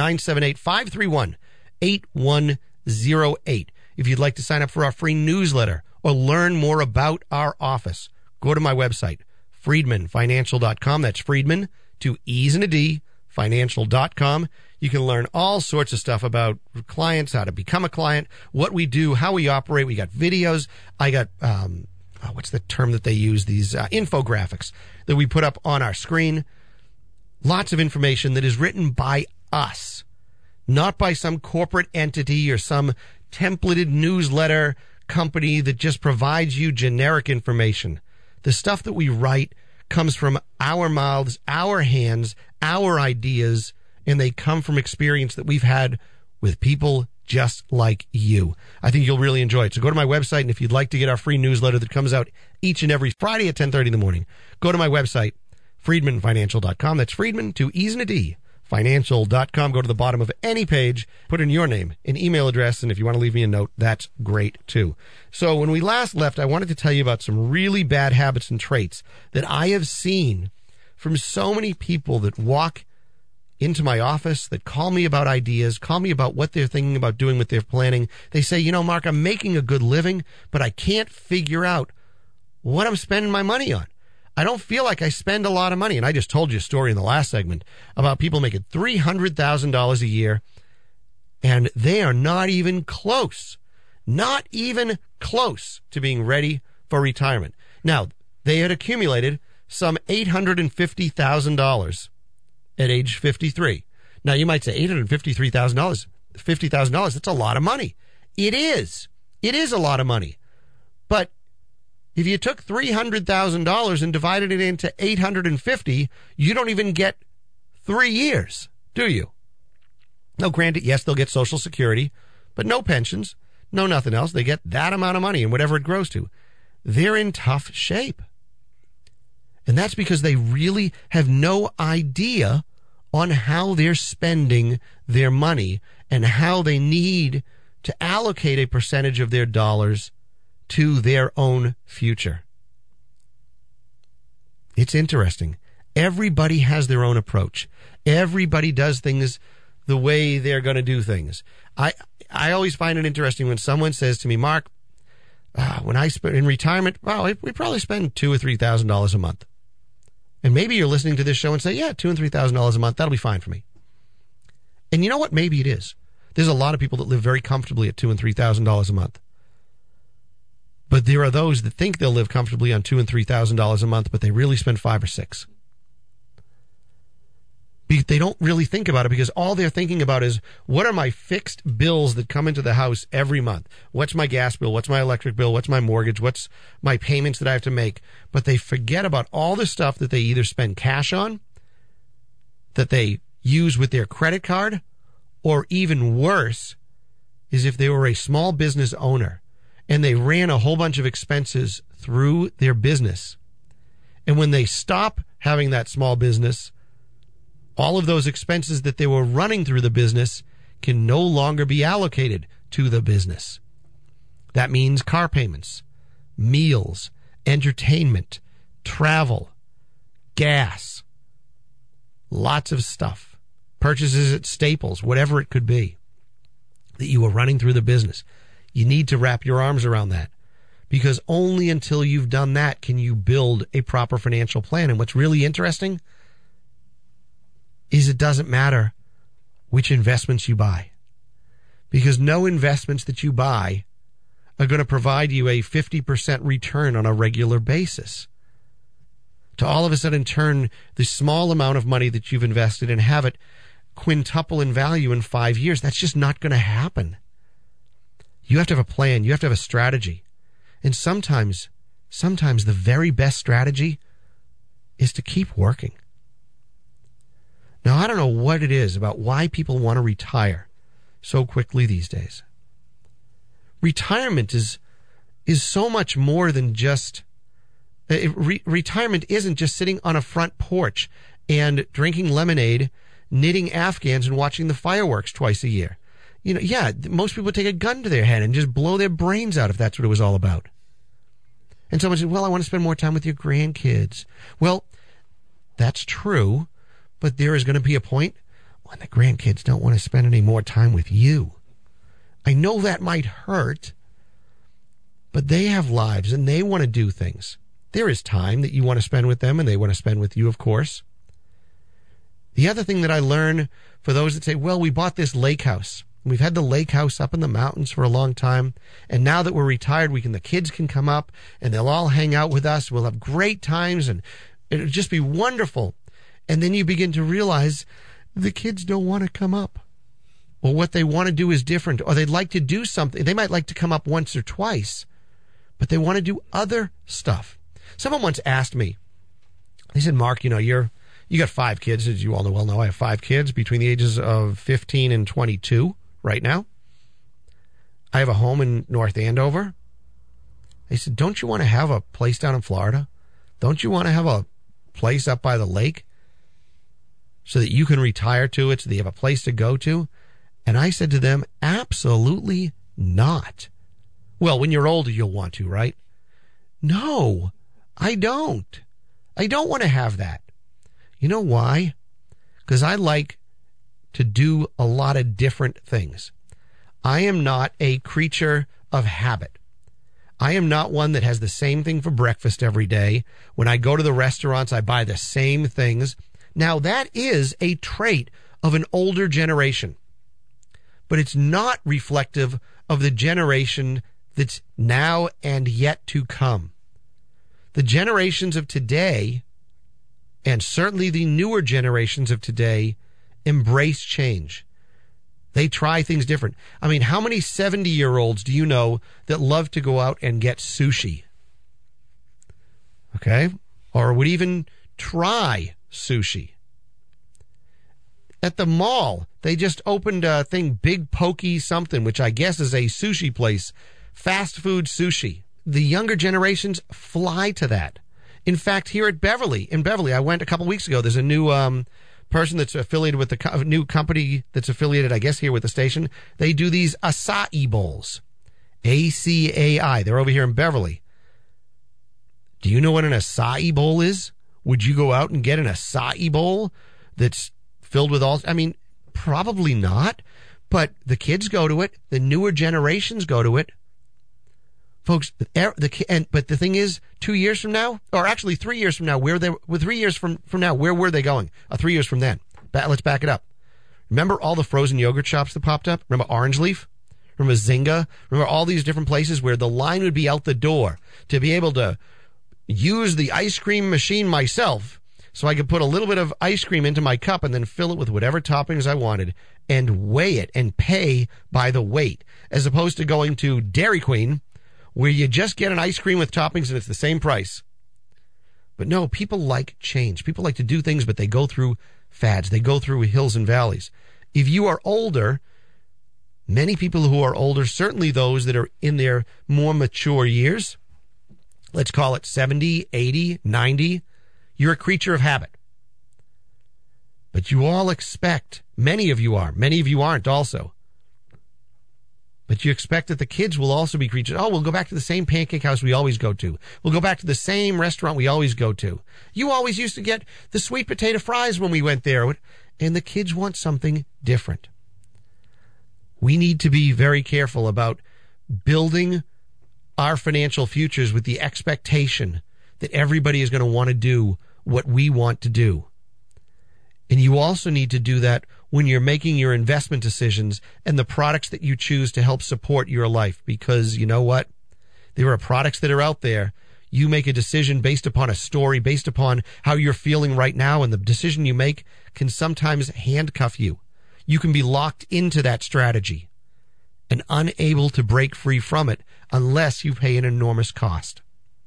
978-531-8108. If you'd like to sign up for our free newsletter or learn more about our office, go to my website, FriedmanFinancial.com. That's Friedman, to E's and a D, financial.com. You can learn all sorts of stuff about clients, how to become a client, what we do, how we operate. We got videos. I got, what's the term that they use? These infographics that we put up on our screen. Lots of information that is written by us, not by some corporate entity or some templated newsletter company that just provides you generic information. The stuff that we write comes from our mouths, our hands, our ideas, and they come from experience that we've had with people just like you. I think you'll really enjoy it. So go to my website, and if you'd like to get our free newsletter that comes out each and every Friday at 10:30 in the morning, go to my website, FriedmanFinancial.com. That's Friedman, to E's and a D, financial.com. Go to the bottom of any page, put in your name, an email address, and if you want to leave me a note, that's great too. So when we last left, I wanted to tell you about some really bad habits and traits that I have seen from so many people that walk into my office, that call me about ideas, call me about what they're thinking about doing with their planning. They say, you know, Mark, I'm making a good living, but I can't figure out what I'm spending my money on. I don't feel like I spend a lot of money. And I just told you a story in the last segment about people making $300,000 a year, and they are not even close to being ready for retirement. Now, they had accumulated some $850,000 at age 53. Now, you might say $853,000, $50,000, that's a lot of money. It is. It is a lot of money. But if you took $300,000 and divided it into 850, you don't even get 3 years, do you? Now, granted, yes, they'll get Social Security, but no pensions, no nothing else. They get that amount of money and whatever it grows to. They're in tough shape. And that's because they really have no idea on how they're spending their money and how they need to allocate a percentage of their dollars to their own future. It's interesting. Everybody has their own approach. Everybody does things the way they're going to do things. I always find it interesting when someone says to me, Mark, when I spend in retirement, well, we probably spend $2,000 or $3,000 a month. And maybe you're listening to this show and say, yeah, $2,000 and $3,000 a month, that'll be fine for me. And you know what? Maybe it is. There's a lot of people that live very comfortably at $2,000 and $3,000 a month. But there are those that think they'll live comfortably on $2,000 and $3,000 a month, but they really spend $5,000 or $6,000. They don't really think about it because all they're thinking about is, what are my fixed bills that come into the house every month? What's my gas bill? What's my electric bill? What's my mortgage? What's my payments that I have to make? But they forget about all the stuff that they either spend cash on, that they use with their credit card, or even worse is if they were a small business owner and they ran a whole bunch of expenses through their business. And when they stop having that small business, all of those expenses that they were running through the business can no longer be allocated to the business. That means car payments, meals, entertainment, travel, gas, lots of stuff, purchases at Staples, whatever it could be that you were running through the business. You need to wrap your arms around that, because only until you've done that can you build a proper financial plan. And what's really interesting is it doesn't matter which investments you buy, because no investments that you buy are going to provide you a 50% return on a regular basis. To all of a sudden turn the small amount of money that you've invested and have it quintuple in value in 5 years, that's just not going to happen. You have to have a plan. You have to have a strategy. And sometimes the very best strategy is to keep working. Now, I don't know what it is about why people want to retire so quickly these days. Retirement is so much more than just... retirement isn't just sitting on a front porch and drinking lemonade, knitting Afghans, and watching the fireworks twice a year. You know, yeah, most people take a gun to their head and just blow their brains out if that's what it was all about. And someone said, well, I want to spend more time with your grandkids. Well, that's true, but there is going to be a point when the grandkids don't want to spend any more time with you. I know that might hurt, but they have lives and they want to do things. There is time that you want to spend with them and they want to spend with you, of course. The other thing that I learn for those that say, well, we bought this lake house. We've had the lake house up in the mountains for a long time, and now that we're retired, the kids can come up and they'll all hang out with us. We'll have great times and it'll just be wonderful. And then you begin to realize the kids don't want to come up. Or what they want to do is different, or they'd like to do something. They might like to come up once or twice, but they want to do other stuff. Someone once asked me, they said, Mark, you got 5 kids, as you all well know. I have 5 kids between the ages of 15 and 22 right now. I have a home in North Andover. They said, don't you want to have a place down in Florida? Don't you want to have a place up by the lake so that you can retire to it, so that you have a place to go to? And I said to them, absolutely not. Well, when you're older, you'll want to, right? No, I don't. I don't want to have that. You know why? Because I like to do a lot of different things. I am not a creature of habit. I am not one that has the same thing for breakfast every day. When I go to the restaurants, I buy the same things. Now, that is a trait of an older generation, but it's not reflective of the generation that's now and yet to come. The generations of today, and certainly the newer generations of today, embrace change. They try things different. I mean, how many 70-year-olds do you know that love to go out and get sushi? Okay? Or would even try sushi. At the mall, they just opened a thing, Big Pokey something, which I guess is a sushi place. Fast food sushi. The younger generations fly to that. In fact, here at Beverly, I went a couple weeks ago. There's a new person that's affiliated with the new company that's affiliated, I guess, here with the station. They do these acai bowls. ACAI. They're over here in Beverly. Do you know what an acai bowl is? Would you go out and get an acai bowl that's filled with all... I mean, probably not. But the kids go to it. The newer generations go to it. Folks, but the thing is, 2 years from now, or actually 3 years from now, where were they going? 3 years from then. Let's back it up. Remember all the frozen yogurt shops that popped up? Remember Orange Leaf? Remember Zynga? Remember all these different places where the line would be out the door to be able to use the ice cream machine myself so I could put a little bit of ice cream into my cup and then fill it with whatever toppings I wanted and weigh it and pay by the weight, as opposed to going to Dairy Queen where you just get an ice cream with toppings and it's the same price. But no, people like change. People like to do things, but they go through fads. They go through hills and valleys. If you are older, many people who are older, certainly those that are in their more mature years, let's call it 70, 80, 90, you're a creature of habit. But you all expect, many of you aren't also, but you expect that the kids will also be creatures. Oh, we'll go back to the same pancake house we always go to. We'll go back to the same restaurant we always go to. You always used to get the sweet potato fries when we went there. And the kids want something different. We need to be very careful about building our financial futures with the expectation that everybody is going to want to do what we want to do. And you also need to do that when you're making your investment decisions and the products that you choose to help support your life. Because you know what? There are products that are out there. You make a decision based upon a story, based upon how you're feeling right now, and the decision you make can sometimes handcuff you. You can be locked into that strategy and unable to break free from it unless you pay an enormous cost.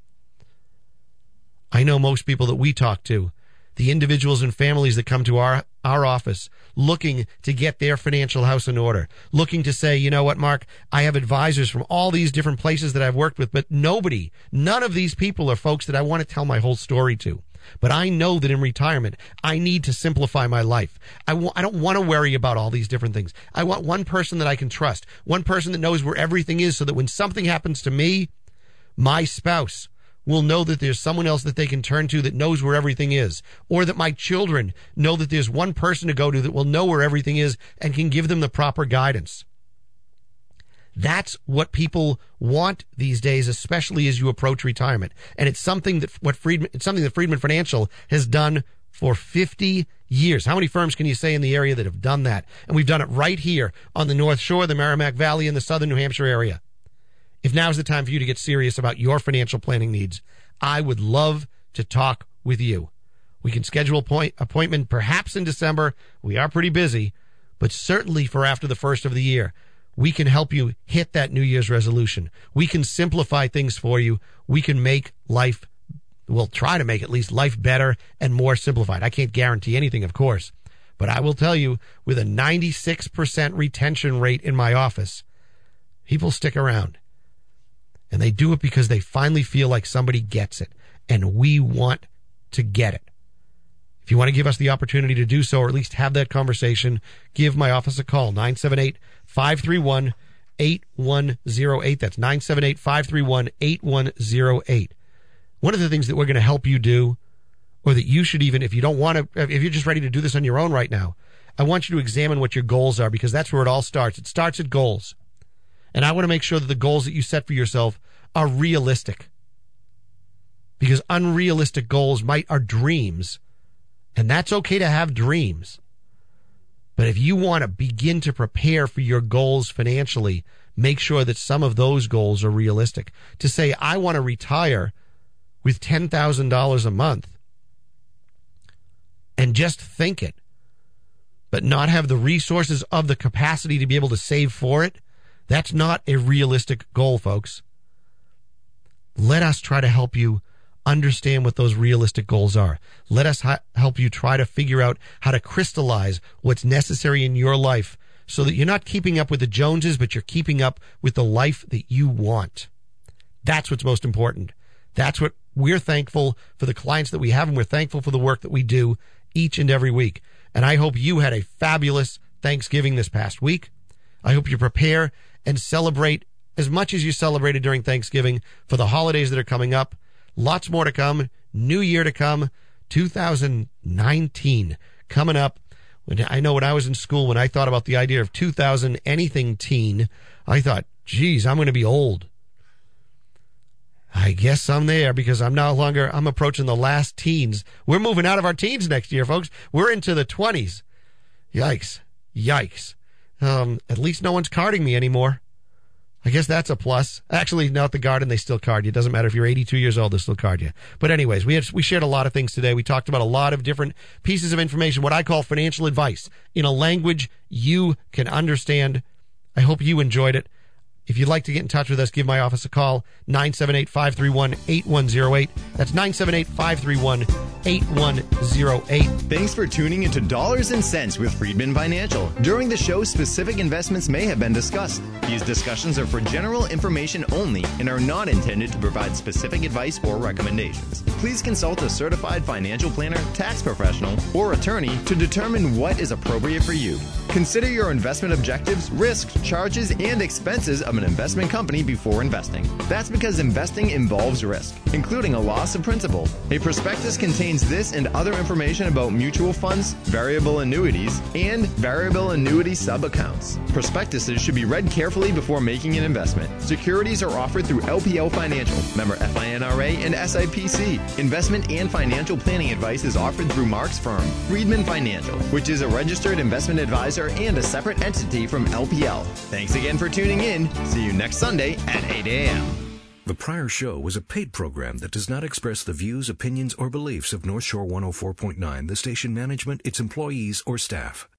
I know most people that we talk to, the individuals and families that come to our office looking to get their financial house in order, looking to say, you know what, Mark, I have advisors from all these different places that I've worked with, but none of these people are folks that I want to tell my whole story to. But I know that in retirement, I need to simplify my life. I don't want to worry about all these different things. I want one person that I can trust, one person that knows where everything is, so that when something happens to me, my spouse will know that there's someone else that they can turn to that knows where everything is, or that my children know that there's one person to go to that will know where everything is and can give them the proper guidance. That's what people want these days, especially as you approach retirement. And it's something that Friedman Financial has done for 50 years. How many firms can you say in the area that have done that? And we've done it right here on the North Shore, the Merrimack Valley, and the southern New Hampshire area. If now's the time for you to get serious about your financial planning needs, I would love to talk with you. We can schedule an appointment perhaps in December. We are pretty busy, but certainly for after the first of the year. We can help you hit that New Year's resolution. We can simplify things for you. We can make life, we'll try to make at least life better and more simplified. I can't guarantee anything, of course, but I will tell you, with a 96% retention rate in my office, people stick around. And they do it because they finally feel like somebody gets it. And we want to get it. If you want to give us the opportunity to do so, or at least have that conversation, give my office a call, 978-531-8108. That's 978-531-8108. One of the things that we're going to help you do, or that you should even, if you don't want to, if you're just ready to do this on your own right now, I want you to examine what your goals are, because that's where it all starts. It starts at goals. And I want to make sure that the goals that you set for yourself are realistic. Because unrealistic goals are dreams. And that's okay to have dreams. But if you want to begin to prepare for your goals financially, make sure that some of those goals are realistic. To say, I want to retire with $10,000 a month and just think it, but not have the resources of the capacity to be able to save for it, that's not a realistic goal, folks. Let us try to help you understand what those realistic goals are. Let us help you try to figure out how to crystallize what's necessary in your life so that you're not keeping up with the Joneses, but you're keeping up with the life that you want. That's what's most important. That's what we're thankful for, the clients that we have, and we're thankful for the work that we do each and every week. And I hope you had a fabulous Thanksgiving this past week. I hope you prepare and celebrate as much as you celebrated during Thanksgiving for the holidays that are coming up. Lots more to come. New year to come. 2019 coming up. I know when I was in school, when I thought about the idea of 2000 anything teen, I thought, geez, I'm going to be old. I guess I'm there, because I'm approaching the last teens. We're moving out of our teens next year, folks. We're into the 20s. Yikes. At least no one's carding me anymore. I guess that's a plus. Actually, not the Garden, they still card you. It doesn't matter if you're 82 years old, they still card you. But anyways, we shared a lot of things today. We talked about a lot of different pieces of information, what I call financial advice, in a language you can understand. I hope you enjoyed it. If you'd like to get in touch with us, give my office a call, 978-531-8108. That's 978-531-8108.
Thanks for tuning into Dollars and Cents with Friedman Financial. During the show, specific investments may have been discussed. These discussions are for general information only and are not intended to provide specific advice or recommendations. Please consult a certified financial planner, tax professional, or attorney to determine what is appropriate for you. Consider your investment objectives, risks, charges, and expenses of an investment company before investing. That's because investing involves risk, including a loss of principal. A prospectus contains this and other information about mutual funds, variable annuities, and variable annuity sub-accounts. Prospectuses should be read carefully before making an investment. Securities are offered through LPL Financial, member FINRA and SIPC. Investment and financial planning advice is offered through Mark's firm, Friedman Financial, which is a registered investment advisor and a separate entity from LPL. Thanks again for tuning in. See you next Sunday at 8 a.m.
The prior show was a paid program that does not express the views, opinions, or beliefs of North Shore 104.9, the station management, its employees, or staff.